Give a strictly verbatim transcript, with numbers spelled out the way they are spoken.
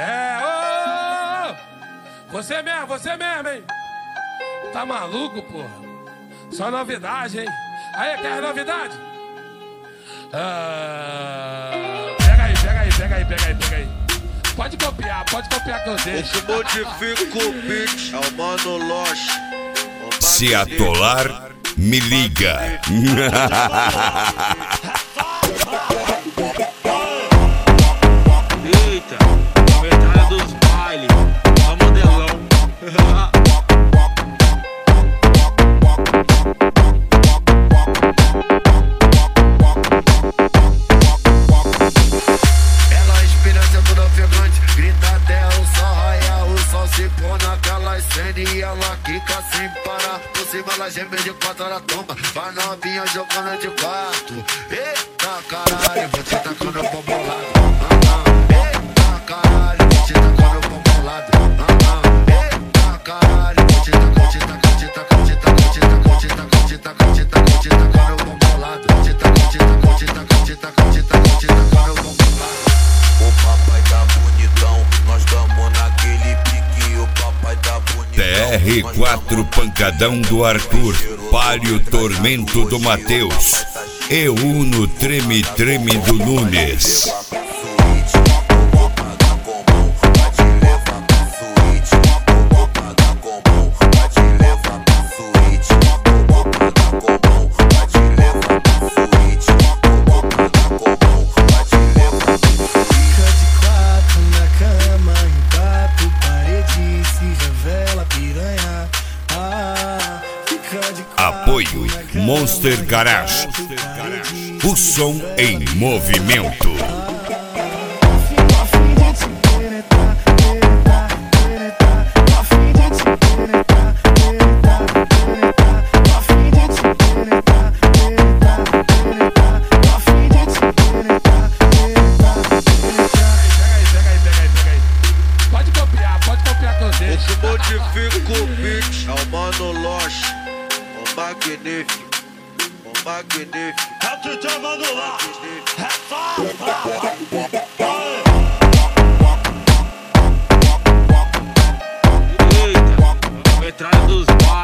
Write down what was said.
É, ô, ô, ô, você mesmo, você mesmo, hein? Tá maluco, porra? Só novidade, hein? Aí, quer novidade? Ah, pega aí, pega aí, pega aí, pega aí, pega aí. Pode copiar, pode copiar que eu deixo. O que modifica o beat é o Mano Loche. Se atolar, me liga. Eita, metralha dos bailes, só modelão. Ela é inspiração toda ofegante, grita até o sol raiar, o sol se pôr naquela cena e ela quica sem parar. Por cima ela geme de quatro, ela toma, vai novinha jogando de quatro. Eita caralho, vou te tacando o pão bolado. Eita caralho, vou te tacando o pão bolado. Eita caralho, vou te tacando, te tacando, te tacando, te tacando, te tacando, te tacando, te tacando, te tacando, te tacando o pão bolado. Te tacando, te tacando, te tacando, te tacando, te tacando, te tacando o pão bolado. O papai tá bonitão, nós tamo naquele pique, o papai tá bonitão. T R quatro Pancadão do Arthur, Palio Tormento do Matheus e Uno Treme Treme do Nunes. Apoio Monster Garage, o som em movimento. Pode copiar, pode copiar que eu deixo. O que modifica o beat é o Mano Loche. O magnífico, o magnífico. É o que te mando lá, é fácil. Eita, metralha dos bares.